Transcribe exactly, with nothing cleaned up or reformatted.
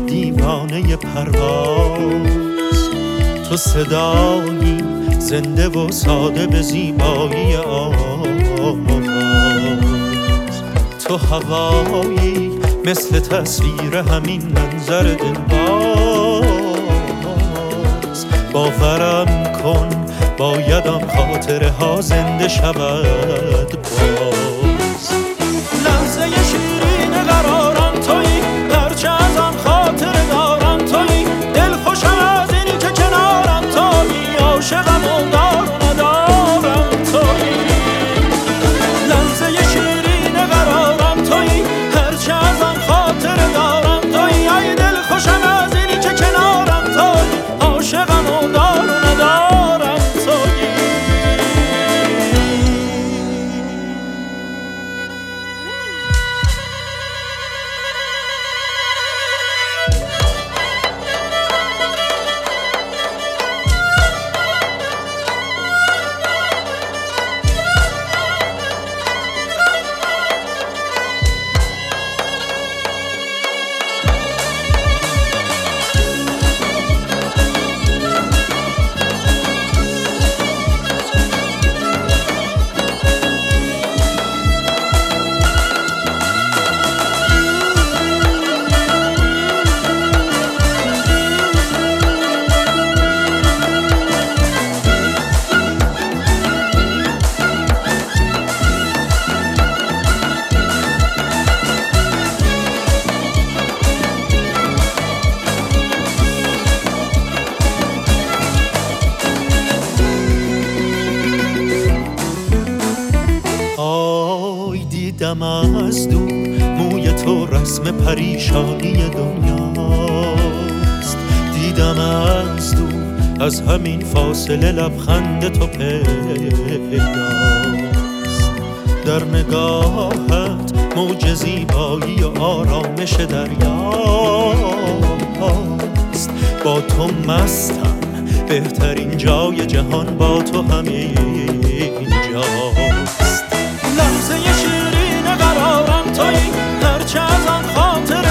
دیوانه پرواز، تو صدایی زنده و ساده به زیبایی آواز، تو هوایی مثل تصویر همین منظر دلباز. باورم کن باید آن خاطره ها زنده شود باز. لحظه شیرین قرارم تویی، هرچه از آن خاطره دارم تویی، دل خوشم از اینی که کنارم تویی، عاشقم و دار و ندارم تویی. لحظه شیرین قرارم تویی، هرچه از آن خاطره دارم تویی، ای دل خوشم از اینی که کنارم تویی، عاشقم و دار و ندارم تویی. دیدم از دور موی تو رسم پریشانی دنیاست، دیدم از دور از همین فاصله لبخند تو پیداست. در نگاهت موج زیبایی و آرامش دریاست. با تو مستم، بهترین جای جهان با تو همین جاست. لحظه شیرین قرارم تویی، هرچه از آن خاطر